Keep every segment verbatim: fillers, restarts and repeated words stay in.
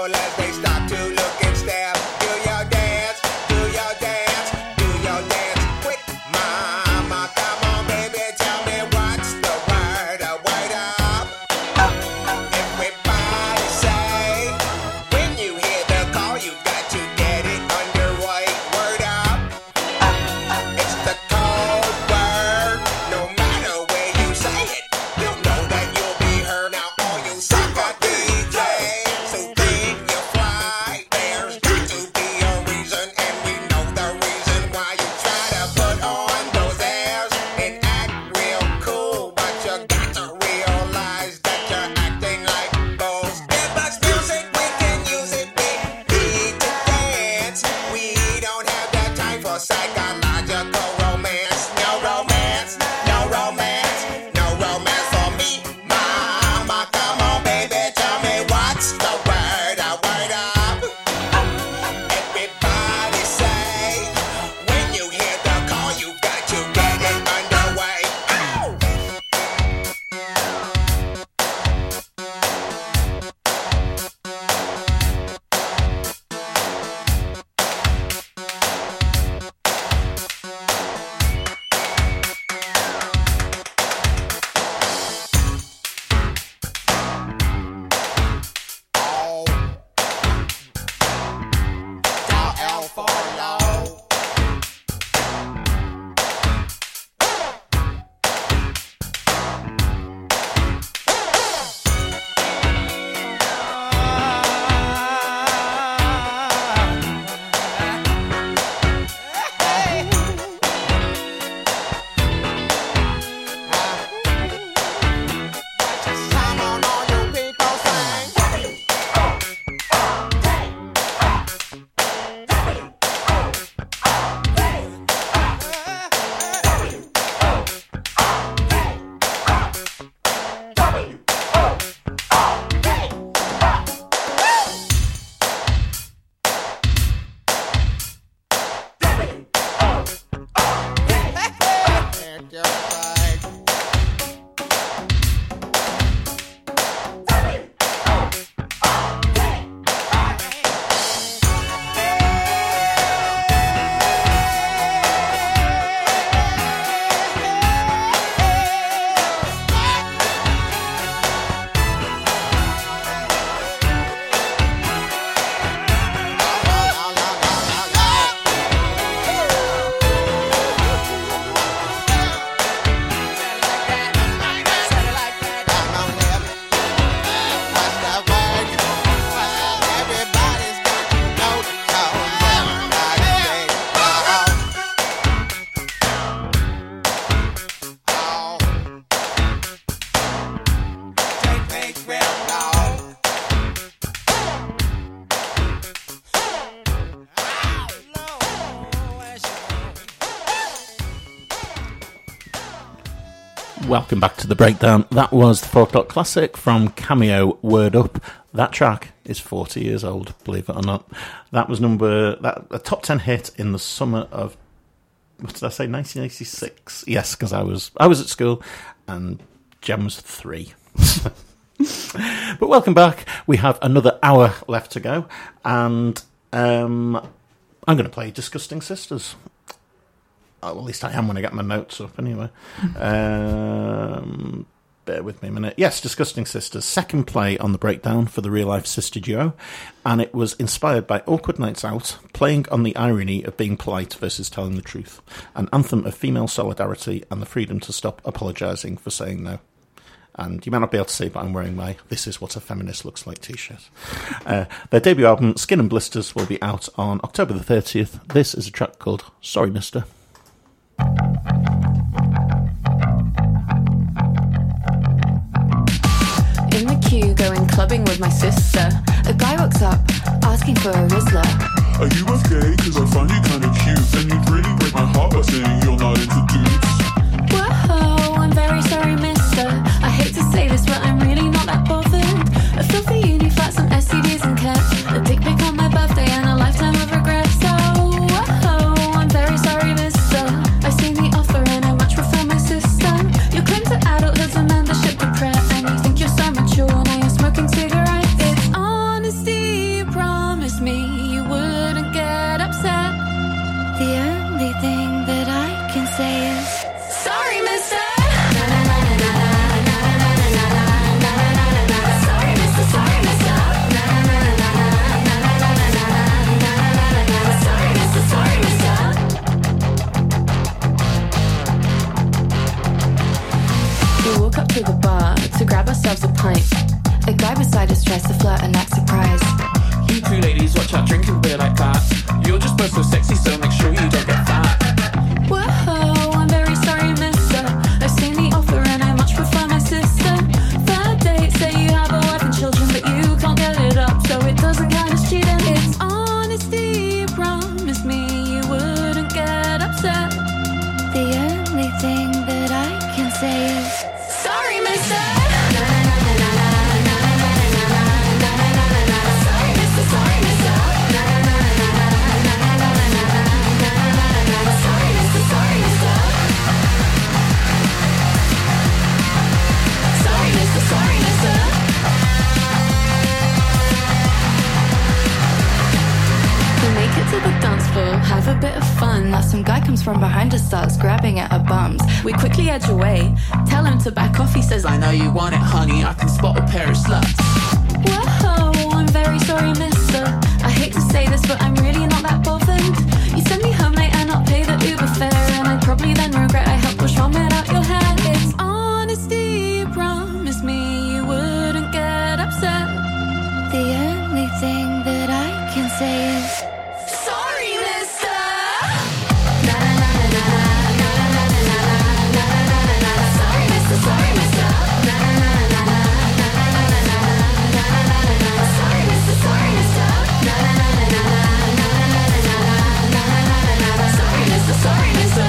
strollers, they stop to look and stare. Do your dance, do your dance, do your dance quick, mama. Come on, baby, tell me what's the word, a word up. Everybody say, when you hear the call, you got to get it underway. Word up. It's the code word. No matter where you say it, you know that you'll be heard. Now all you sucker D Js who think you fly, there's got to be a reason, and we know the reason why you try to put on those airs and act real cool, but you got to realize that you're acting like fools. Give us music, we can use it. We need to dance. We don't have the time for psychological romance. No romance, no romance, no romance for me, mama. Come on, baby, tell me what's the word, a word up. Everybody say, when you hear the call, you got to get it underway. Ow! L for low. Come on, all you people sing. Take your flag. Everybody's got to know the code. Take things real low. Welcome back to the breakdown. That was the four o'clock classic from Cameo, Word Up. That track is forty years old, believe it or not. That was number that a top ten hit in the summer of, what did I say, nineteen eighty-six? Yes, because I was I was at school and Jem was three. But welcome back. We have another hour left to go, and um, I'm going to play Disgusting Sisters. Oh, well, at least I am when I get my notes up anyway. Um, bear with me a minute. Yes, Disgusting Sisters, second play on the breakdown for the real-life sister duo, and it was inspired by Awkward Nights Out, playing on the irony of being polite versus telling the truth, an anthem of female solidarity and the freedom to stop apologising for saying no. And you might not be able to see, but I'm wearing my This Is What a Feminist Looks Like t-shirt. Uh, their debut album, Skin and Blisters, will be out on October the thirtieth. This is a track called Sorry Mister. In the queue, going clubbing with my sister. A guy walks up, asking for a Rizzler. Are you okay? Cause I find you kinda cute, and you'd really break my heart by saying you're not into dudes. Whoa, I'm very sorry, mister. I hate to say this, but I'm really not that bothered. A filthy uni flat, some S T Ds and cats, a dick pic on my birthday, and a lifetime of regrets. So, whoa, I'm very sorry, mister. I've seen the offer, and I much prefer my sister. You claim to adulthood's a membership to Pret, and you think you're so mature, now you're smoking cigarettes. It's honesty Some guy comes from behind us, starts grabbing at her bums. We quickly edge away, tell him to back off. He says, I know you want it, honey, I can spot a pair of sluts. Whoa, I'm very sorry, mister. I hate to say this, but I'm really not that bothered. You send me home late and not pay the Uber fare, and I'd probably then regret I helped push vomit out your hair. It's honesty, you promised me you wouldn't get upset. The only thing that I can say is Sorry, mister. Sorry, mister, sorry, mister. Sorry, mister, sorry, mister. Sorry, mister, sorry, mister.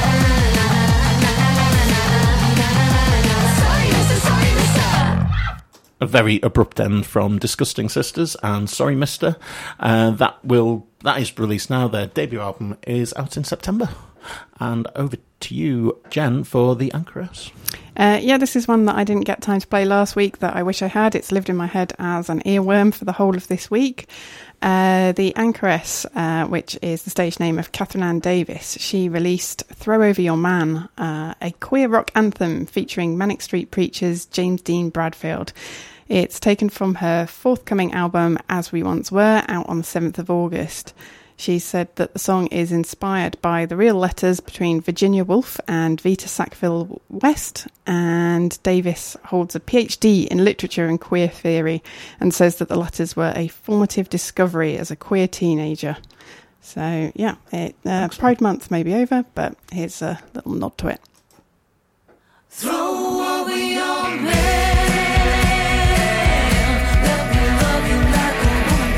Sorry, mister, sorry, mister. A very abrupt end from Disgusting Sisters and Sorry Mister. Uh, that will that is released now. Their debut album is out in September. And over to you, Jen, for The Anchoress. Uh, yeah, this is one that I didn't get time to play last week that I wish I had. It's lived in my head as an earworm for the whole of this week. Uh, the Anchoress, uh, which is the stage name of Catherine Ann Davis, she released Throw Over Your Man, uh, a queer rock anthem featuring Manic Street Preachers' James Dean Bradfield. It's taken from her forthcoming album As We Once Were, out on the seventh of August. She said that the song is inspired by the real letters between Virginia Woolf and Vita Sackville West, and Davis holds a PhD in literature and queer theory and says that the letters were a formative discovery as a queer teenager. So, yeah, it, uh, Pride Month may be over, but here's a little nod to it. Throw over your man. Let me love you like a woman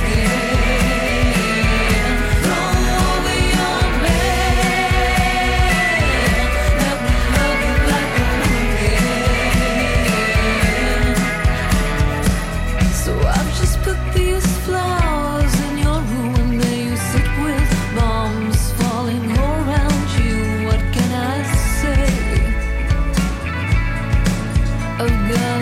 can. Throw over your man. Let me love you like a woman can. So I've just put these flowers in your room, and there you sit with bombs falling around you. What can I say? I've got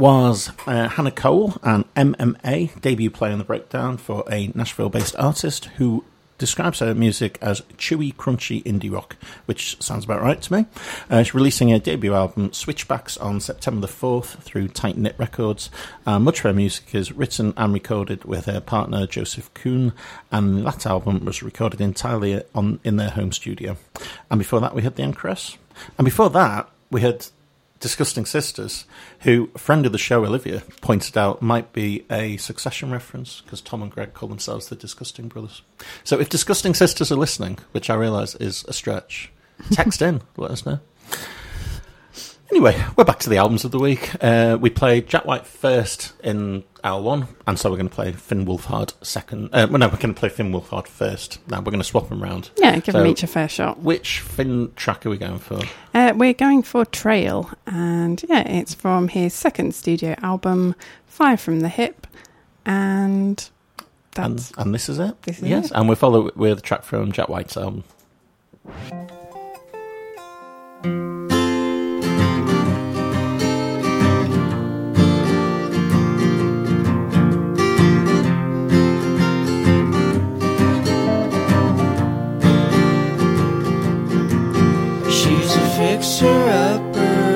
was uh, Hannah Cole, an M M A debut play on the breakdown for a Nashville-based artist who describes her music as chewy, crunchy indie rock, which sounds about right to me. Uh, she's releasing her debut album, Switchbacks, on September the fourth through Tight Knit Records. Uh, much of her music is written and recorded with her partner, Joseph Kuhn, and that album was recorded entirely on in their home studio. And before that, we had The Anchoress. And before that, we had Disgusting Sisters, who a friend of the show, Olivia, pointed out might be a Succession reference, because Tom and Greg call themselves the Disgusting Brothers. So if Disgusting Sisters are listening, which I realise is a stretch, text in, let us know. Anyway, we're back to the albums of the week. Uh, we played Jack White first in hour one, and so we're going to play Finn Wolfhard second. Uh, well, no, we're going to play Finn Wolfhard first. Now we're going to swap them round. Yeah, give so, them each a fair shot. Which Finn track are we going for? Uh, we're going for Trail, and yeah, it's from his second studio album, Fire from the Hip, and that's... And, and this is it? This is yes, it. and we follow with a track from Jack White's album. Fixer-upper,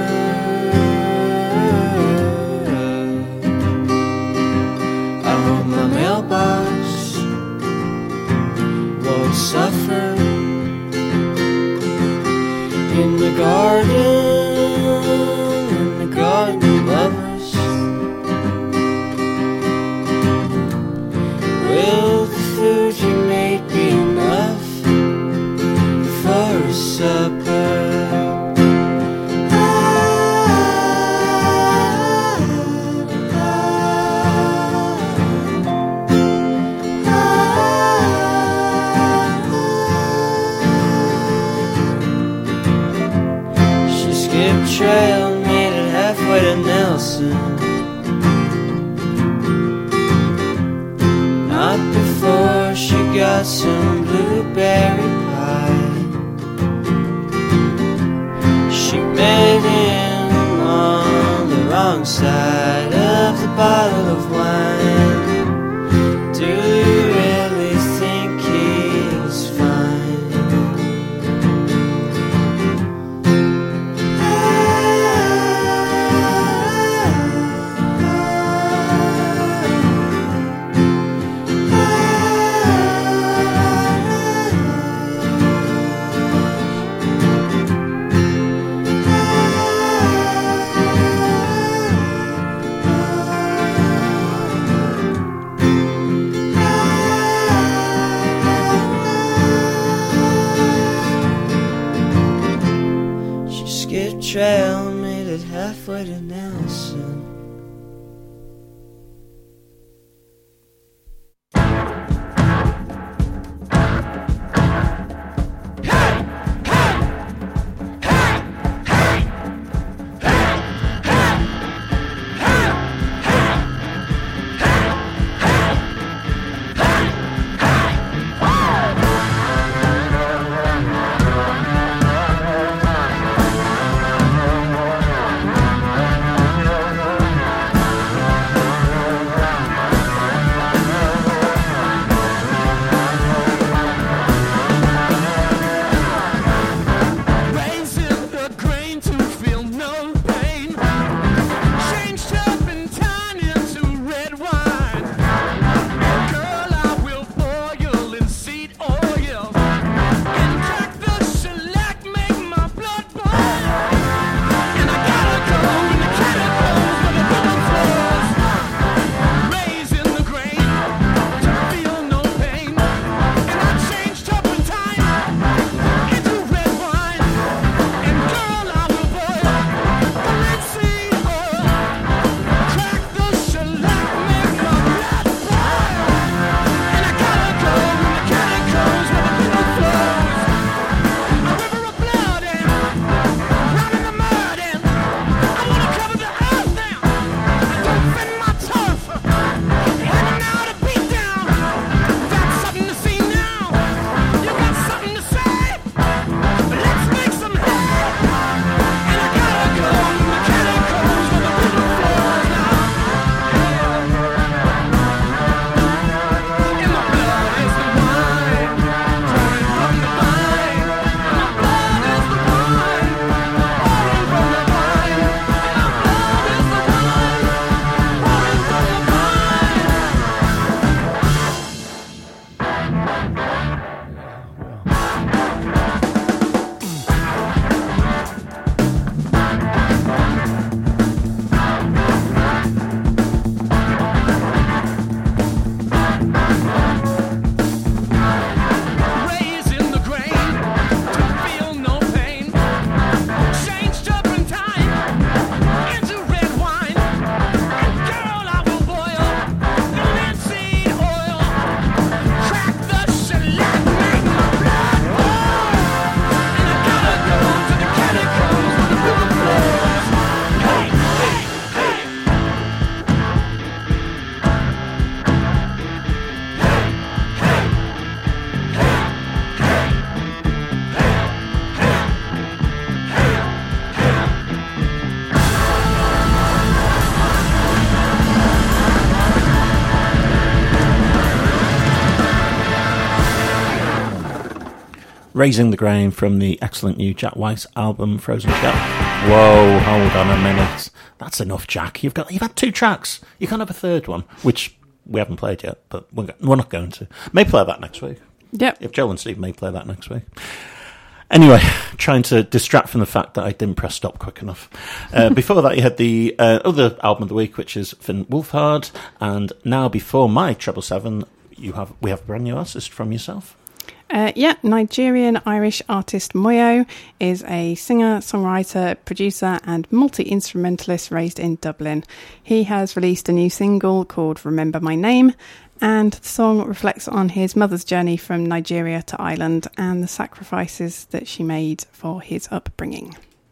I hope my mailbox won't suffer. In the garden, in the garden lovers, will the food you made be enough for a supper? Trail made it halfway to Nelson. Not before she got some blueberry pie. She met him on the wrong side of the bottle of wine. Do you really think he was fine? Raising the Grain from the excellent new Jack White album, Frozen Shell. Whoa, hold on a minute. That's enough, Jack. You've got you've had two tracks. You can't have a third one, which we haven't played yet, but we're, we're not going to. May play that next week. Yep. If Joe and Steve may play that next week. Anyway, trying to distract from the fact that I didn't press stop quick enough. Uh, before that, you had the uh, other album of the week, which is Finn Wolfhard. And now, before my Treble Seven, you have we have a brand new artist from yourself. Uh, yeah, Nigerian-Irish artist Moyo is a singer, songwriter, producer and multi-instrumentalist raised in Dublin. He has released a new single called Remember My Name, and the song reflects on his mother's journey from Nigeria to Ireland and the sacrifices that she made for his upbringing.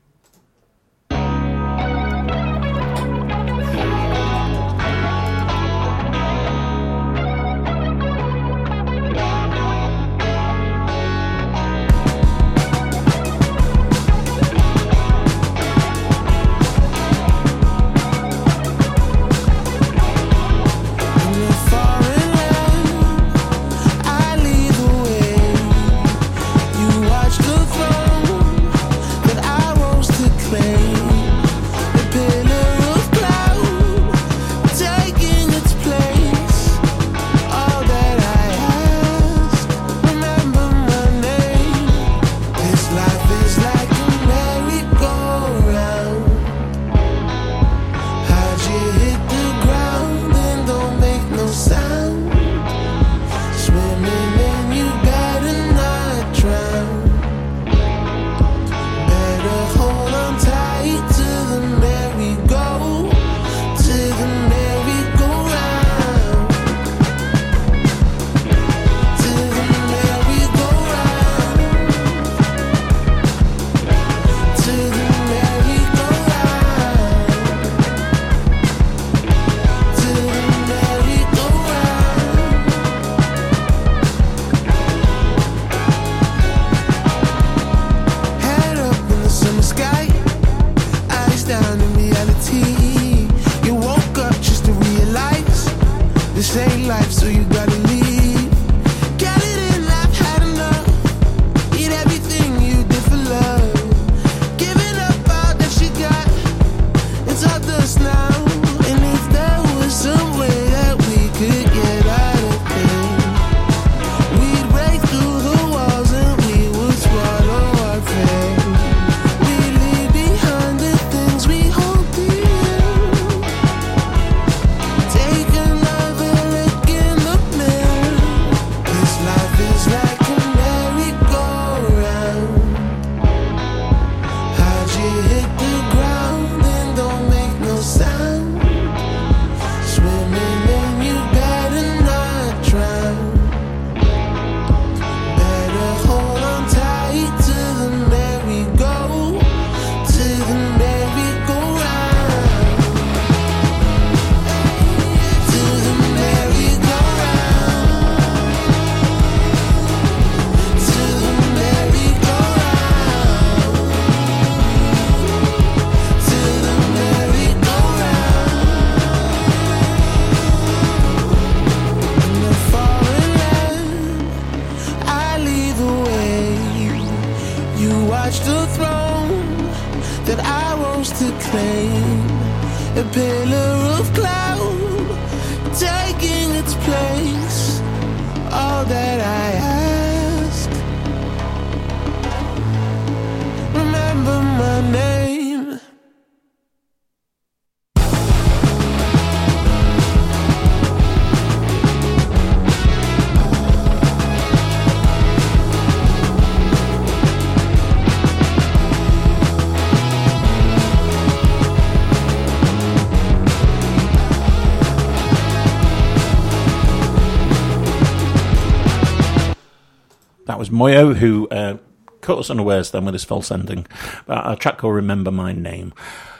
That was Moyo, who uh, caught us unawares then with his false ending. Uh, a track called Remember My Name.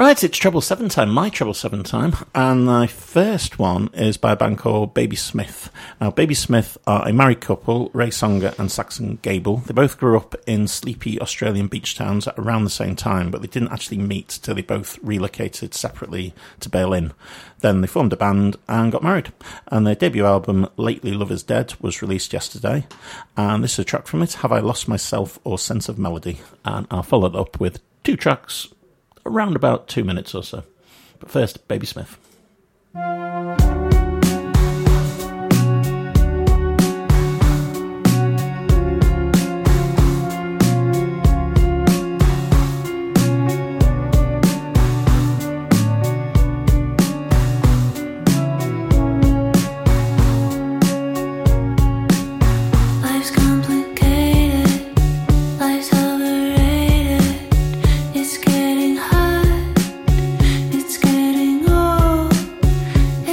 Right, it's Treble Seven time, my Treble Seven time, and my first one is by a band called Baby Smith. Now, Baby Smith are a married couple, Ray Songer and Saxon Gable. They both grew up in sleepy Australian beach towns at around the same time, but they didn't actually meet till they both relocated separately to Berlin. Then they formed a band and got married, and their debut album, Lately Love Is Dead, was released yesterday, and this is a track from it, Have I Lost Myself or Sense of Melody? And I'll follow it up with two tracks around about two minutes or so. But first, Baby Smith. It's getting hot, it's getting old.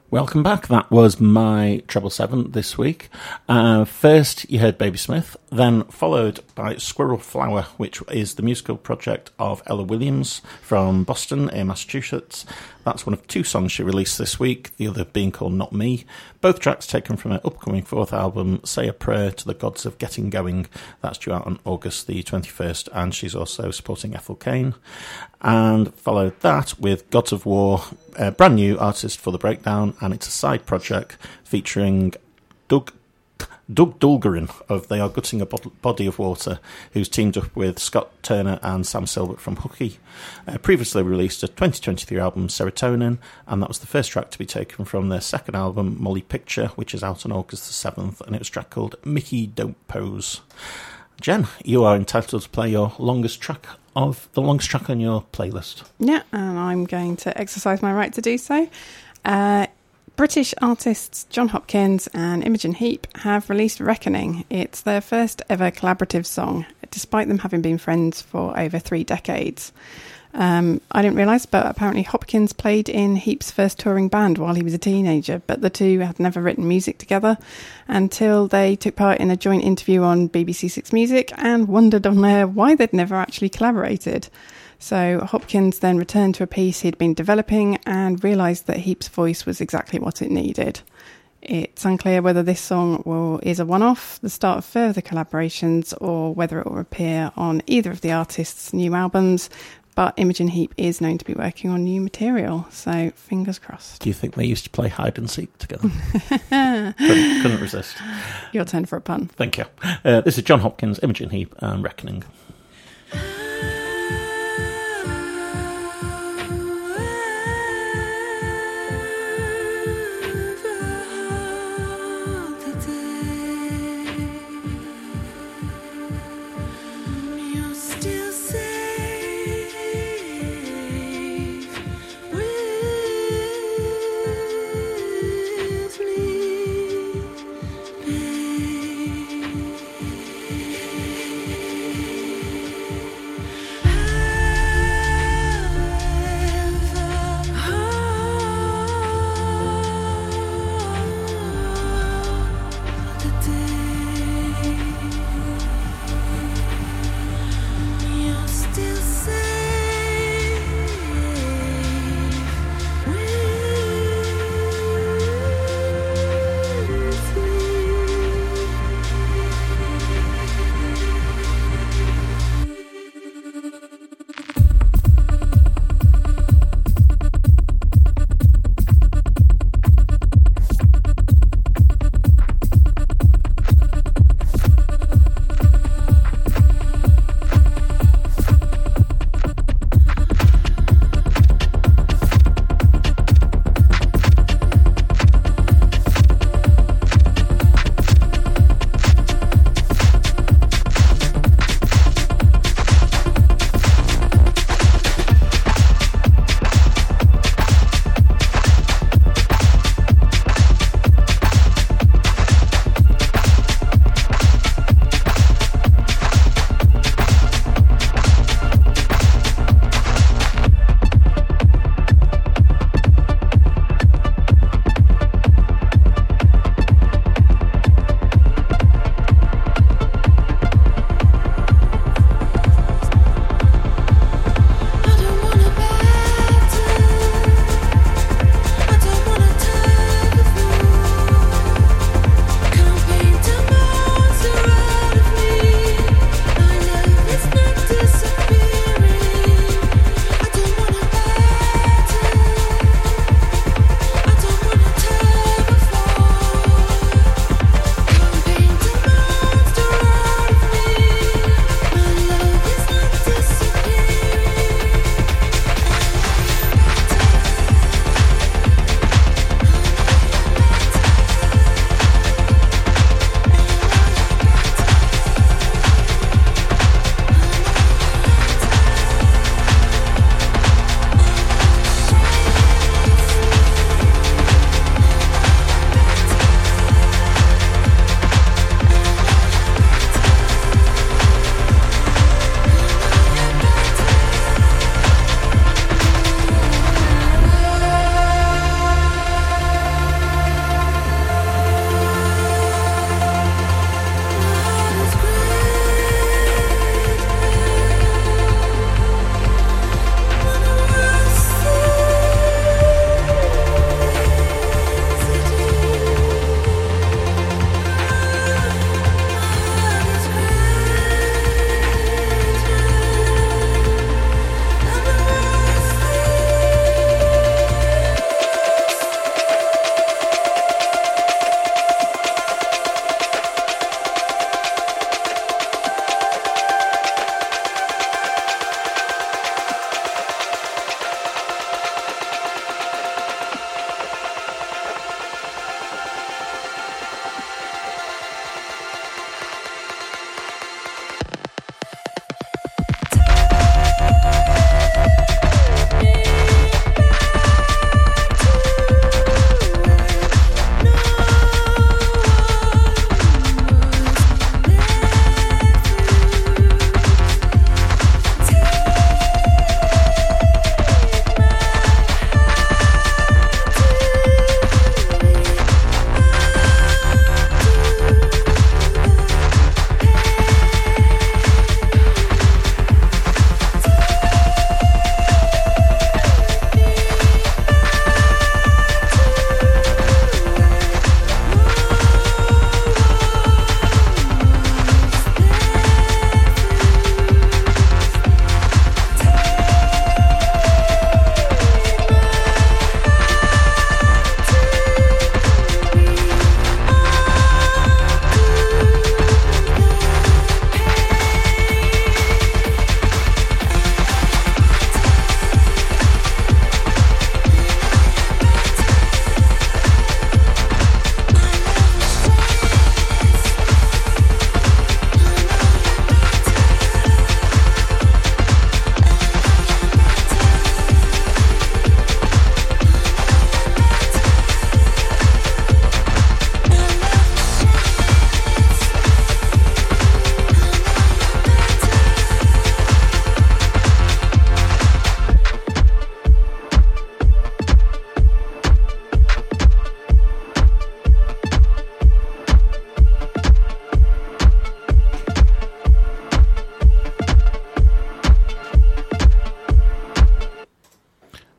Welcome back. That was my treble seven this week. Uh, first, you heard Baby Smith, then followed by Squirrel Flower, which is the musical project of Ella Williams from Boston in Massachusetts. That's one of two songs she released this week, the other being called Not Me. Both tracks taken from her upcoming fourth album, Say a Prayer to the Gods of Getting Going. That's due out on August the twenty-first, and she's also supporting Ethel Cain. And followed that with Gods of War, a brand new artist for The Breakdown, and it's a side project featuring Doug Doug Dulgerin of They Are Gutting a Bod- Body of Water, who's teamed up with Scott Turner and Sam Silbert from Hooky. Uh, previously released a twenty twenty-three album, Serotonin, and that was the first track to be taken from their second album, Molly Picture, which is out on August the seventh, and it was a track called Mickey Don't Pose. Jen, you are entitled to play your longest track of the longest track on your playlist. Yeah, and I'm going to exercise my right to do so. Uh, British artists John Hopkins and Imogen Heap have released Reckoning. It's their first ever collaborative song, despite them having been friends for over three decades. Um, I didn't realise, but apparently Hopkins played in Heap's first touring band while he was a teenager, but the two had never written music together until they took part in a joint interview on B B C Six Music and wondered on air why they'd never actually collaborated. So Hopkins then returned to a piece he'd been developing and realised that Heap's voice was exactly what it needed. It's unclear whether this song will is a one-off, the start of further collaborations, or whether it will appear on either of the artists' new albums, but Imogen Heap is known to be working on new material, so fingers crossed. Do you think they used to play hide and seek together? couldn't, couldn't resist. Your turn for a pun. Thank you. Uh, this is John Hopkins, Imogen Heap, and Reckoning. Babe.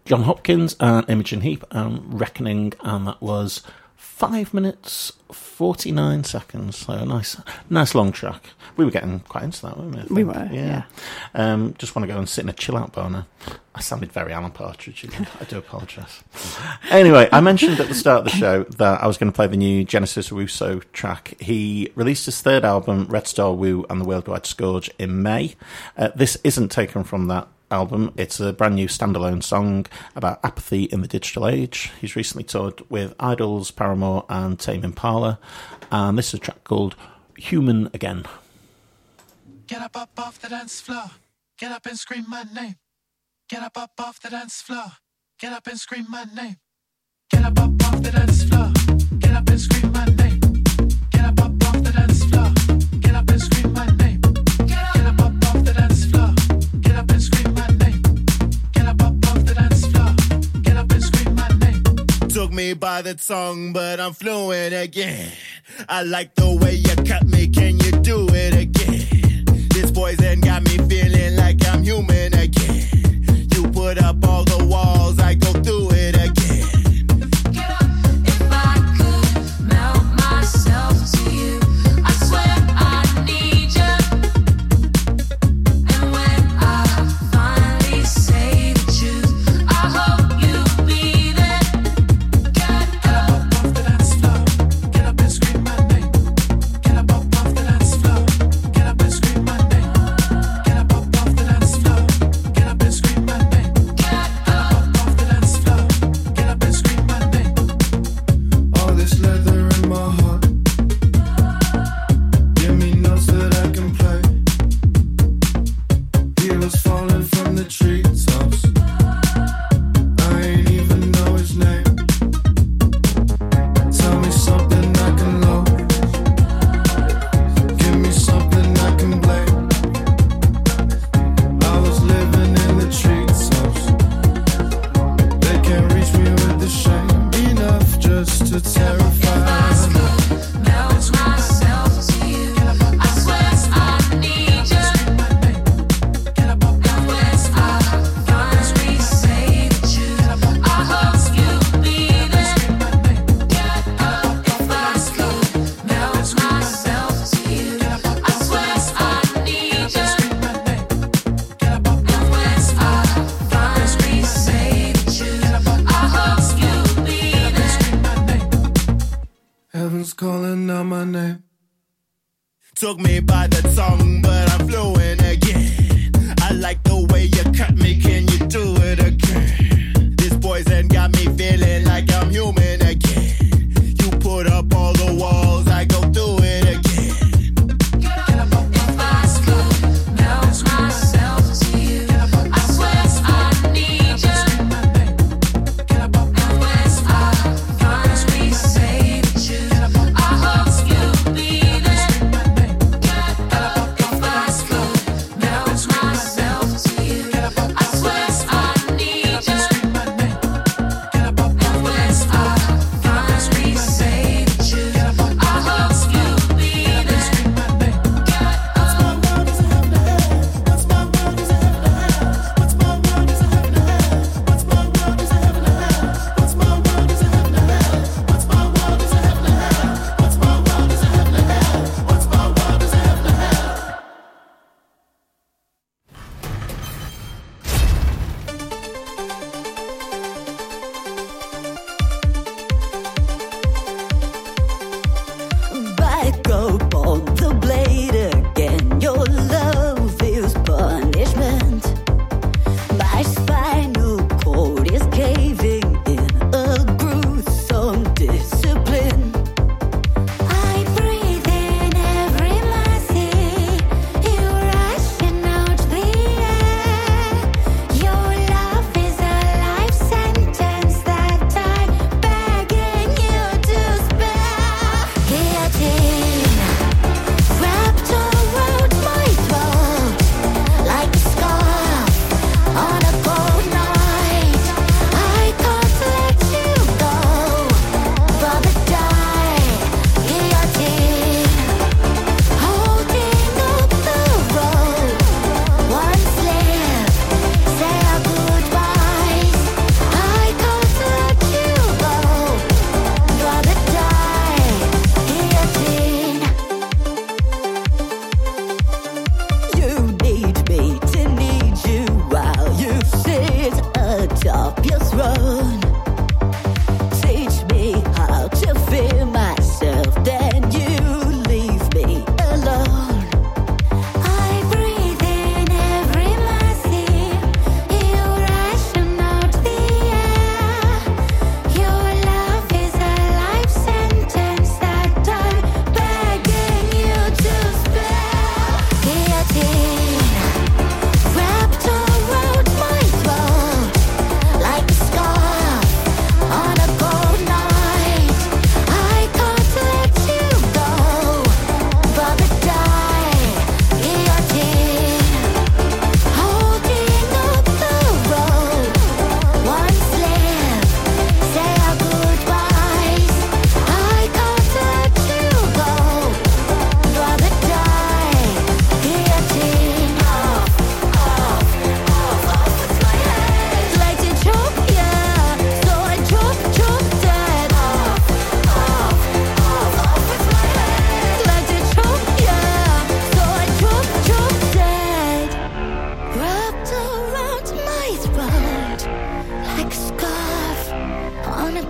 John Hopkins and Imogen Heap and Reckoning, and that was five minutes forty-nine seconds. So a nice, nice long track. We were getting quite into that, weren't we? I think? We were, yeah. Um, just want to go and sit in a chill-out bar now. I sounded very Alan Partridge again. I do apologise. Anyway, I mentioned at the start of the show that I was going to play the new Genesis Russo track. He released his third album, Red Star Woo and the Worldwide Scourge, in May. Uh, this isn't taken from that album. It's a brand new standalone song about apathy in the digital age. He's recently toured with Idols, Paramore and Tame Impala, and this is a track called Human Again. Get up, up off the dance floor. Get up and scream my name. Get up, up off the dance floor. Get up and scream my name. Get up, up off the dance floor. Get up and scream my name. Get up, up off the dance floor. Get up and scream my name. Get up, up off the dance floor. Get up and scream my name. Get up, up off the dance floor. Get up and scream my name. Took me by the tongue, but I'm fluent again. I like the way you cut me. Can you do it again? This poison got me feeling like I'm human again. You put up all the walls, I go through it again. Get up, if I could melt myself to you, I swear I need you. And when I finally say the truth, I hope you'll be there. Get up, off the dance floor. Get up and scream my name. Get up, up off the dance floor. Get up and scream my name. Get up, up off the dance floor. Get up and scream my name. All this leather in my heart. Give me notes that I can play. Healers falling from the treetops. I ain't even know his name. Tell me something I can love. Give me something I can blame. I was living in the treetops. They can't reach me with the shame. Enough just to terrify me. melt myself to you. I swear I need you. And when I finally say the truth, I hope you'll be there. Get up if I could melt myself to you. I swear I need you. And when I finally say the truth, I hope you'll be there. Heaven's calling out my name. Took me by the tongue, but I'm fluent again. I like the way you cut me. Can you do it again? This poison got me feeling like I'm human again. You put up all the walls, I go through it again. If I could melt myself to you, I swear I need you. And when I finally say the truth, I hope you'll be there. If I could melt myself to you, I swear I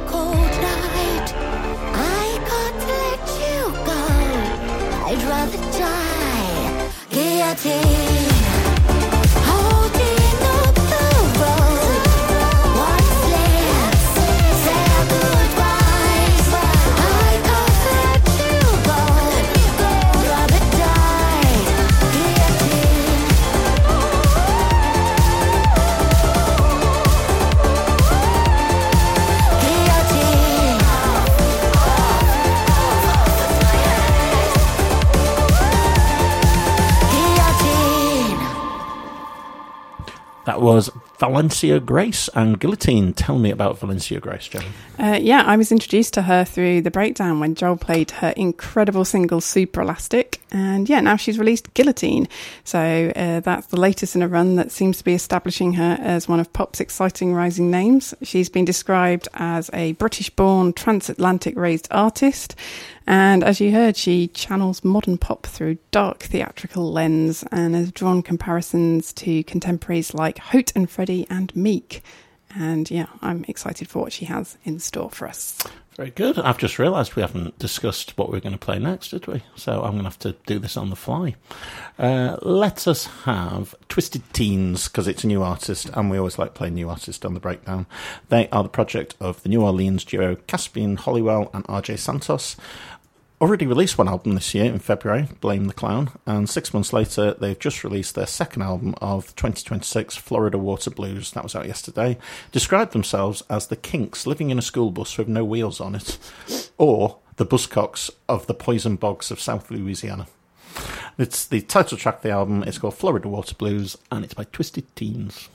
cold night. I can't let you go. I'd rather die. Guillotine. Holding up the road. One slips. Say our goodbyes. I can't let you go. I'd rather die. Guillotine. Guillotine. Guillotine. That was Valencia Grace and Guillotine. Tell me about Valencia Grace, Joe. Uh, yeah, I was introduced to her through the breakdown when Joel played her incredible single Super Elastic. And yeah, now she's released Guillotine. So uh, that's the latest in a run that seems to be establishing her as one of pop's exciting rising names. She's been described as a British-born, transatlantic-raised artist. And as you heard, she channels modern pop through dark theatrical lens and has drawn comparisons to contemporaries like Hote and Freddie and Meek. And yeah, I'm excited for what she has in store for us. Very good. I've just realised we haven't discussed what we're going to play next, did we? So I'm going to have to do this on the fly. Uh, let us have Twisted Teens, because it's a new artist, and we always like playing new artists on the breakdown. They are the project of the New Orleans duo Caspian Hollywell and R J Santos. Already released one album this year in February, Blame the Clown, and six months later they've just released their second album of twenty twenty-six, Florida Water Blues. That was out yesterday. Described themselves as the Kinks living in a school bus with no wheels on it, or the Buzzcocks of the Poison Bogs of South Louisiana. It's the title track of the album. It's called Florida Water Blues, and it's by Twisted Teens.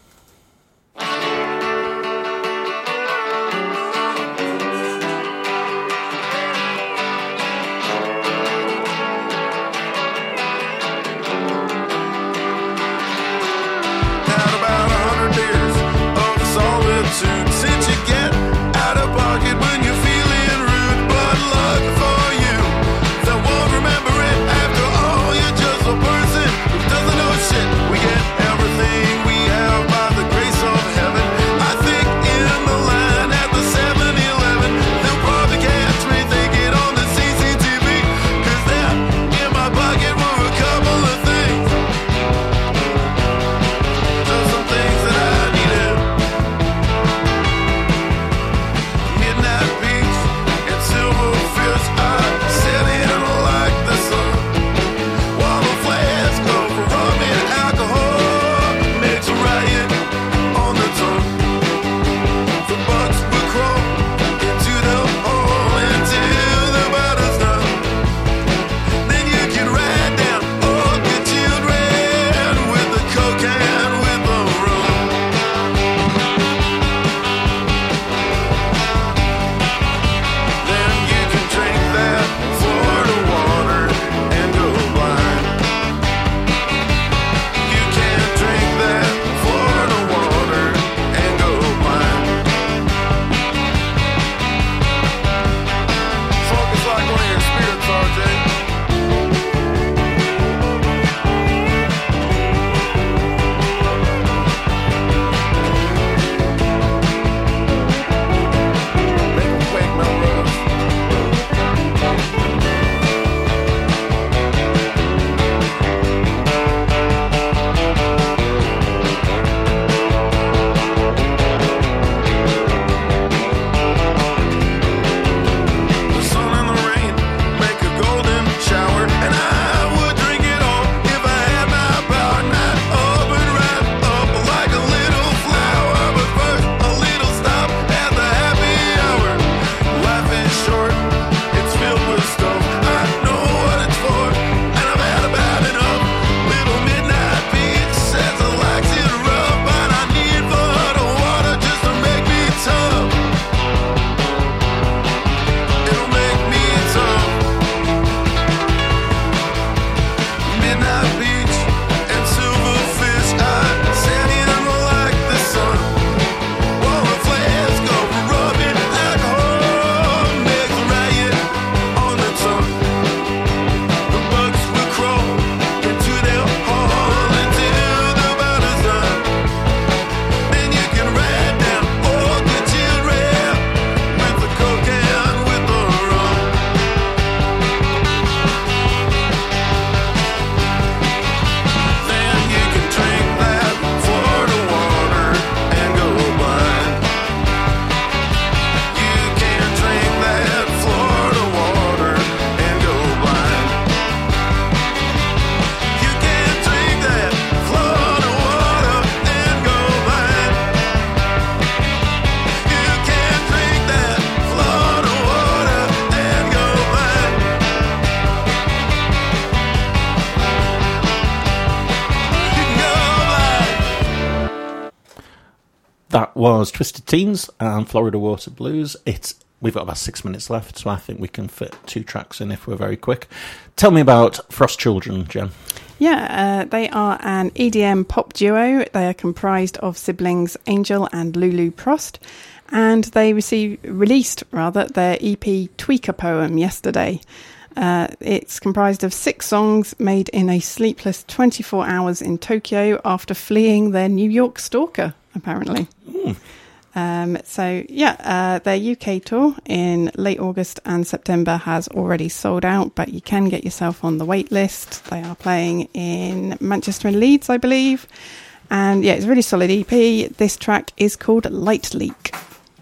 Since you get out of pocket when you're feeling rude, but luck for you, they won't remember it. After all, you're just a person who doesn't know shit. We get everything we have by was Twisted Teens and Florida Water Blues. It's We've got about six minutes left, so I think we can fit two tracks in if we're very quick. Tell me about Frost Children, Jen. Yeah, uh, they are an E D M pop duo. They are comprised of siblings Angel and Lulu Prost, and they received, released rather their E P Tweaker Poem yesterday. Uh, it's comprised of six songs made in a sleepless twenty-four hours in Tokyo after fleeing their New York stalker, apparently. Mm. Um, so, yeah, uh, their U K tour in late August and September has already sold out, but you can get yourself on the wait list. They are playing in Manchester and Leeds, I believe. And, yeah, it's a really solid E P. This track is called Light Leak.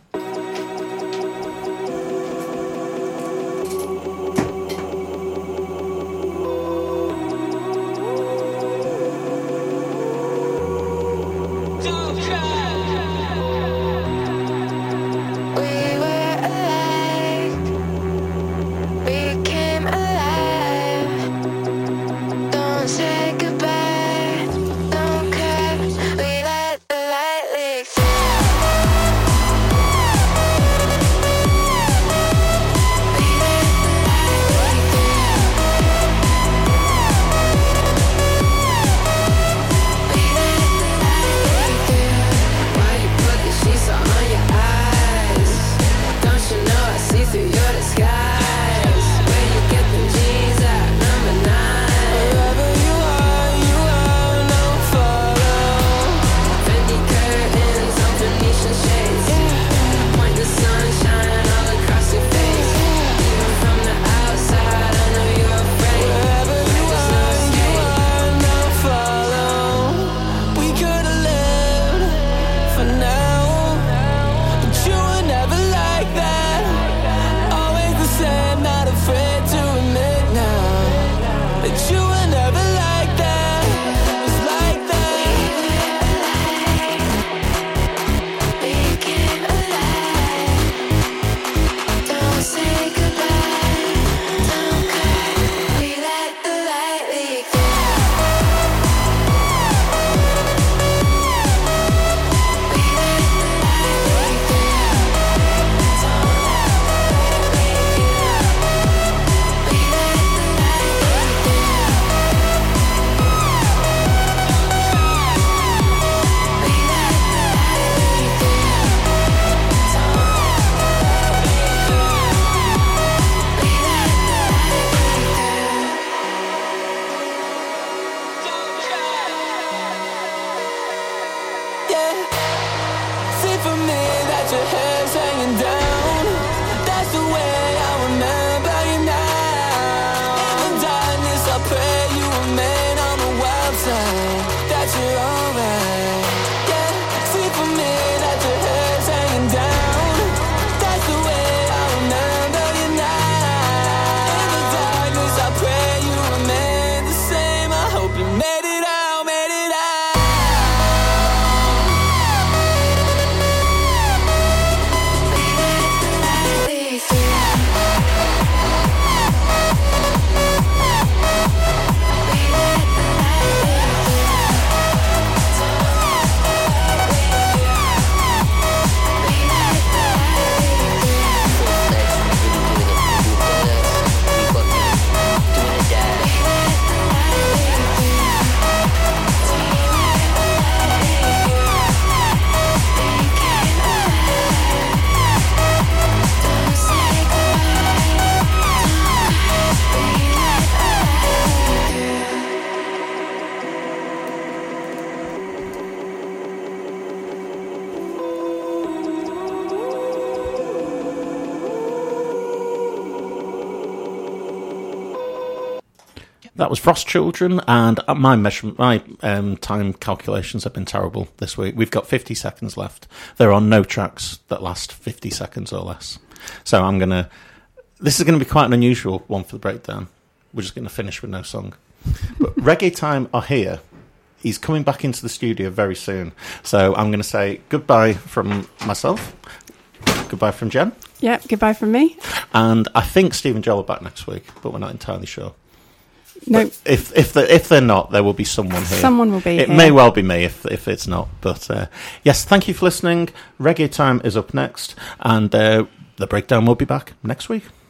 That was Frost Children, and my measurement, my um, time calculations have been terrible this week. We've got fifty seconds left. There are no tracks that last fifty seconds or less. So I'm going to... This is going to be quite an unusual one for the breakdown. We're just going to finish with no song. But Reggae Time are here. He's coming back into the studio very soon. So I'm going to say goodbye from myself. Goodbye from Jen. Yeah, goodbye from me. And I think Steve and Joel are back next week, but we're not entirely sure. No. But if if they if they're not, there will be someone here. Someone will be It here. may well be me if if it's not. But uh, yes, thank you for listening. Reggae Time is up next, and uh, the breakdown will be back next week.